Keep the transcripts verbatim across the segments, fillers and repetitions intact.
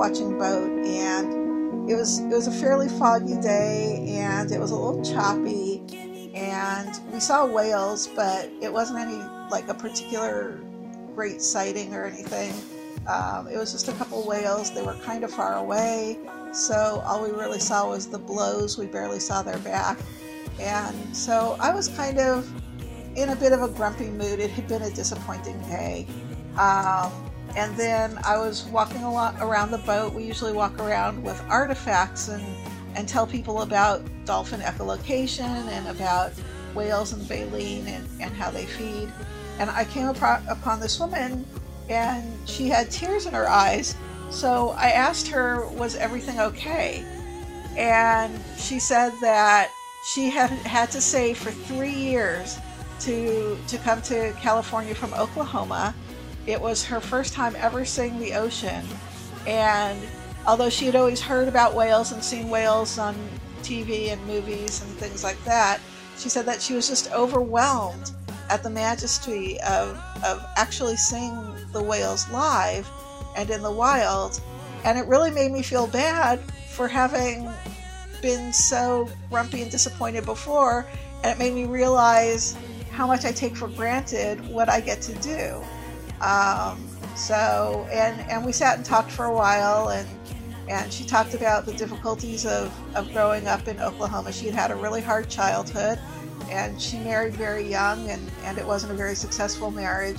watching boat, and it was it was a fairly foggy day, and it was a little choppy, and we saw whales, but it wasn't any like a particular great sighting or anything. Um, it was just a couple whales. They were kind of far away, so all we really saw was the blows. We barely saw their back, and so I was kind of in a bit of a grumpy mood. It had been a disappointing day. Um, and then I was walking a lot around the boat. We usually walk around with artifacts and, and tell people about dolphin echolocation and about whales and baleen and, and how they feed. And I came upon, upon this woman, and she had tears in her eyes. So I asked her, was everything okay? And she said that she had had to save for three years to to come to California from Oklahoma. It was her first time ever seeing the ocean, and although she had always heard about whales and seen whales on T V and movies and things like that, she said that she was just overwhelmed at the majesty of, of actually seeing the whales live and in the wild. And it really made me feel bad for having been so grumpy and disappointed before, and it made me realize how much I take for granted what I get to do. Um, so, and, and we sat and talked for a while, and and she talked about the difficulties of, of growing up in Oklahoma. She had had a really hard childhood, and she married very young, and, and it wasn't a very successful marriage.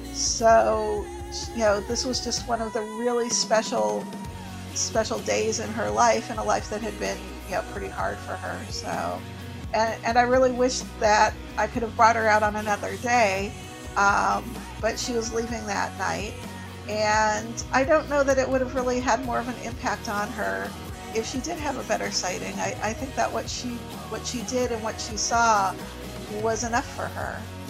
So, you know, this was just one of the really special, special days in her life, and a life that had been, you know, pretty hard for her. So, and, and I really wished that I could have brought her out on another day, um, but she was leaving that night. And I don't know that it would have really had more of an impact on her if she did have a better sighting. I, I think that what she what she did and what she saw was enough for her.